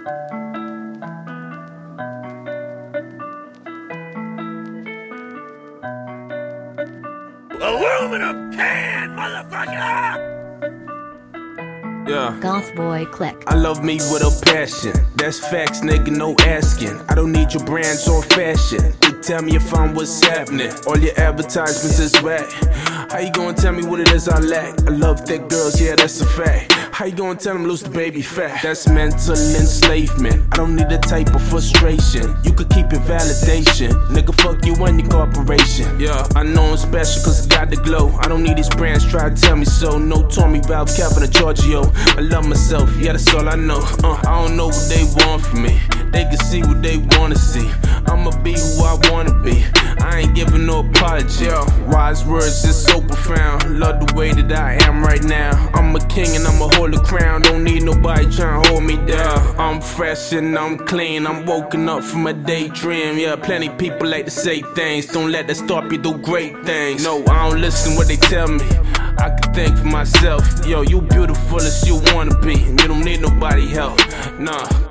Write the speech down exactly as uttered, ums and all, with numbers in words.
Aluminum can, motherfucker! Yeah. Goth Boy Click. I love me with a passion. That's facts, nigga, no asking. I don't need your brands or fashion. They tell me if I'm what's happening. All your advertisements is whack. How you gonna tell me what it is I lack? I love thick girls, yeah, that's a fact. How you gonna tell them lose the baby fat? That's mental enslavement. I don't need that type of frustration. You could keep your validation. Nigga, fuck you and your corporation. Yeah, I know I'm special cause I got the glow. I don't need these brands, try to tell me so. No Tommy, Valve, Kevin, or Giorgio. I love myself, yeah, that's all I know. uh, I don't know what they want from me. They can see what they wanna see. I'ma be who I wanna be. I ain't giving no apology. Yo, wise words is so profound. Love the way that I am right now. I'm a king and I'ma hold the crown. Don't need nobody trying to hold me down. I'm fresh and I'm clean. I'm woken up from a daydream. Yeah, plenty people like to say things. Don't let that stop you do great things. No, I don't listen what they tell me. I can think for myself. Yo, you beautiful as you wanna be. You don't need nobody help. Nah.